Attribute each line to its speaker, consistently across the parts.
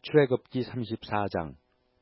Speaker 1: 출애굽기 34장.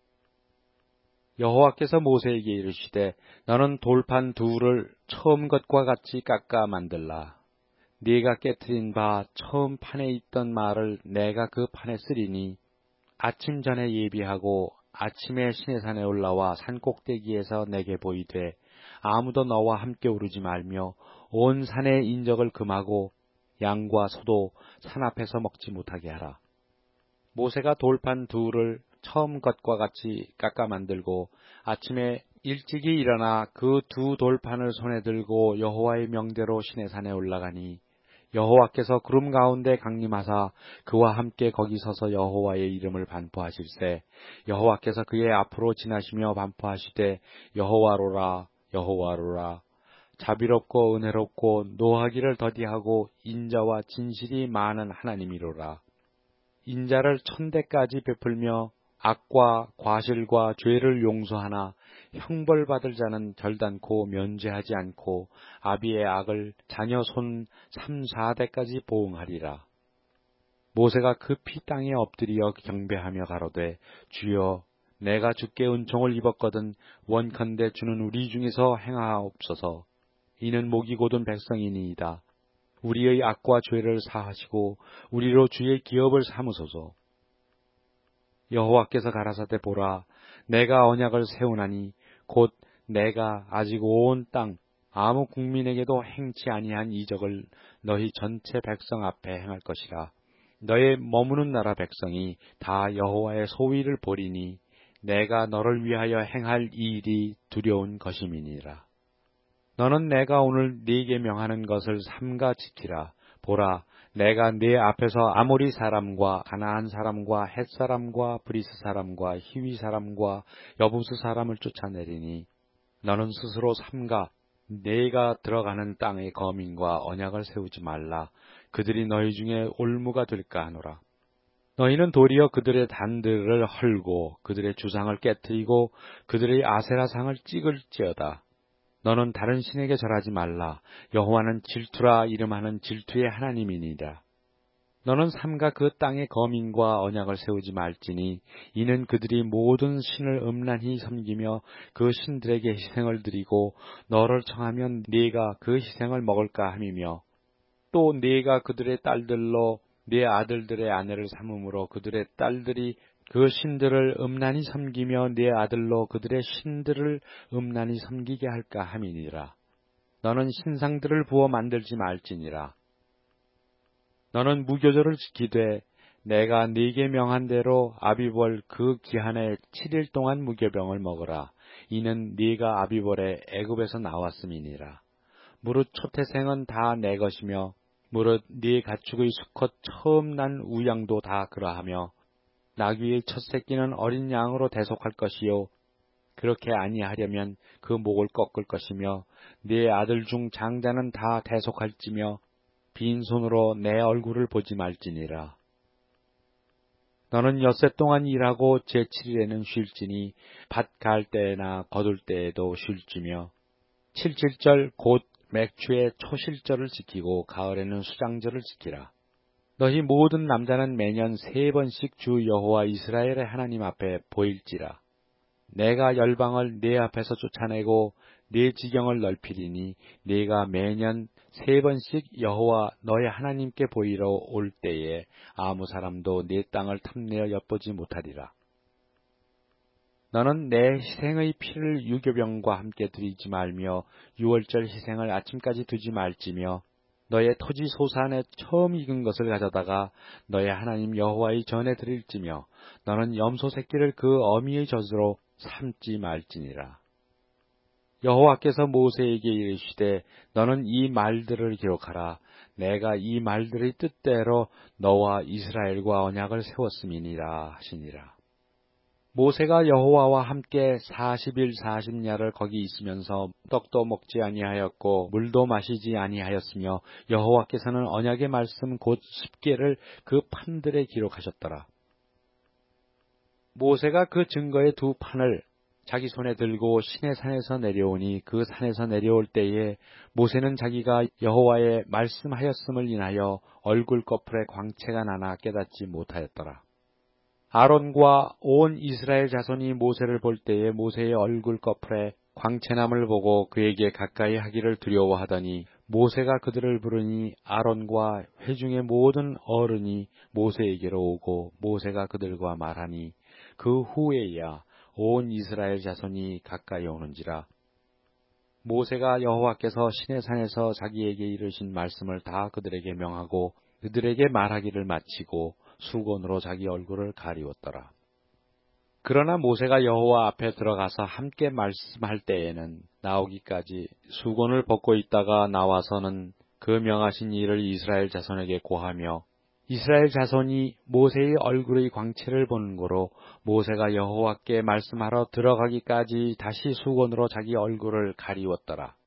Speaker 1: 여호와께서 모세에게 이르시되 너는 돌판 둘을 처음 것과 같이 깎아 만들라. 네가 깨트린 바 처음 판에 있던 말을 내가 그 판에 쓰리니 아침 전에 예비하고 아침에 시내산에 올라와 산꼭대기에서 내게 보이되 아무도 너와 함께 오르지 말며 온 산의 인적을 금하고 양과 소도 산 앞에서 먹지 못하게 하라. 모세가 돌판 둘을 처음 것과 같이 깎아 만들고 아침에 일찍이 일어나 그 두 돌판을 손에 들고 여호와의 명대로 시내산에 올라가니 여호와께서 구름 가운데 강림하사 그와 함께 거기 서서 여호와의 이름을 반포하실세 여호와께서 그의 앞으로 지나시며 반포하시되 여호와로라 여호와로라 자비롭고 은혜롭고 노하기를 더디하고 인자와 진실이 많은 하나님이로라. 인자를 천대까지 베풀며 악과 과실과 죄를 용서하나 형벌받을 자는 결단코 면제하지 않고 아비의 악을 자녀 손 3, 4대까지 보응하리라. 모세가 급히 땅에 엎드려 경배하며 가로되 주여 내가 주께 은총을 입었거든 원컨대 주는 우리 중에서 행하옵소서. 이는 목이 곧은 백성이니이다. 우리의 악과 죄를 사하시고 우리로 주의 기업을 삼으소서. 여호와께서 가라사대 보라 내가 언약을 세우나니 곧 내가 아직 온 땅 아무 국민에게도 행치 아니한 이적을 너희 전체 백성 앞에 행할 것이라. 너의 머무는 나라 백성이 다 여호와의 소위를 보리니 내가 너를 위하여 행할 이 일이 두려운 것임이니라. 너는 내가 오늘 네게 명하는 것을 삼가 지키라. 보라 내가 네 앞에서 아모리 사람과 가나안 사람과 헷 사람과 브리스 사람과 히위 사람과 여부스 사람을 쫓아내리니 너는 스스로 삼가 네가 들어가는 땅의 거민과 언약을 세우지 말라. 그들이 너희 중에 올무가 될까 하노라. 너희는 도리어 그들의 단들을 헐고 그들의 주상을 깨뜨리고 그들의 아세라상을 찍을지어다. 너는 다른 신에게 절하지 말라. 여호와는 질투라 이름하는 질투의 하나님이니라. 너는 삼가 그 땅의 거민과 언약을 세우지 말지니 이는 그들이 모든 신을 음란히 섬기며 그 신들에게 희생을 드리고 너를 청하면 네가 그 희생을 먹을까 함이며 또 네가 그들의 딸들로 네 아들들의 아내를 삼음으로 그들의 딸들이 그 신들을 음란히 섬기며 네 아들로 그들의 신들을 음란히 섬기게 할까 함이니라. 너는 신상들을 부어 만들지 말지니라. 너는 무교절을 지키되 내가 네게 명한 대로 아비벌 그 기한에 7일 동안 무교병을 먹으라. 이는 네가 아비벌에 애굽에서 나왔음이니라. 무릇 초태생은 다 내 것이며 무릇 네 가축의 수컷 처음 난 우양도 다 그러하며 나귀의 첫 새끼는 어린 양으로 대속할 것이요 그렇게 아니하려면 그 목을 꺾을 것이며 네 아들 중 장자는 다 대속할지며 빈손으로 내 얼굴을 보지 말지니라. 너는 엿새 동안 일하고 제7일에는 쉴지니 밭 갈 때나 거둘 때에도 쉴지며 칠칠절 곧 맥추의 초실절을 지키고 가을에는 수장절을 지키라. 너희 모든 남자는 매년 3번씩 주 여호와 이스라엘의 하나님 앞에 보일지라. 내가 열방을 네 앞에서 쫓아내고 네 지경을 넓히리니 네가 매년 3번씩 여호와 너의 하나님께 보이러 올 때에 아무 사람도 네 땅을 탐내어 엿보지 못하리라. 너는 내 희생의 피를 유교병과 함께 드리지 말며 유월절 희생을 아침까지 두지 말지며 너의 토지 소산에 처음 익은 것을 가져다가 너의 하나님 여호와의 전에 드릴지며 너는 염소 새끼를 그 어미의 젖으로 삼지 말지니라. 여호와께서 모세에게 이르시되 너는 이 말들을 기록하라. 내가 이 말들의 뜻대로 너와 이스라엘과 언약을 세웠음이니라 하시니라. 모세가 여호와와 함께 40일 40야를 거기 있으면서 떡도 먹지 아니하였고 물도 마시지 아니하였으며 여호와께서는 언약의 말씀 곧 십계를 그 판들에 기록하셨더라. 모세가 그 증거의 2판을 자기 손에 들고 시내산에서 내려오니 그 산에서 내려올 때에 모세는 자기가 여호와의 말씀하였음을 인하여 얼굴 꺼풀에 광채가 나나 깨닫지 못하였더라. 아론과 온 이스라엘 자손이 모세를 볼 때에 모세의 얼굴 꺼풀에 광채남을 보고 그에게 가까이 하기를 두려워하더니 모세가 그들을 부르니 아론과 회중의 모든 어른이 모세에게로 오고 모세가 그들과 말하니 그 후에야 온 이스라엘 자손이 가까이 오는지라. 모세가 여호와께서 시내산에서 자기에게 이르신 말씀을 다 그들에게 명하고 그들에게 말하기를 마치고 수건으로 자기 얼굴을 가리웠더라. 그러나 모세가 여호와 앞에 들어가서 함께 말씀할 때에는 나오기까지 수건을 벗고 있다가 나와서는 그 명하신 일을 이스라엘 자손에게 고하며 이스라엘 자손이 모세의 얼굴의 광채를 보는 고로 모세가 여호와께 말씀하러 들어가기까지 다시 수건으로 자기 얼굴을 가리웠더라.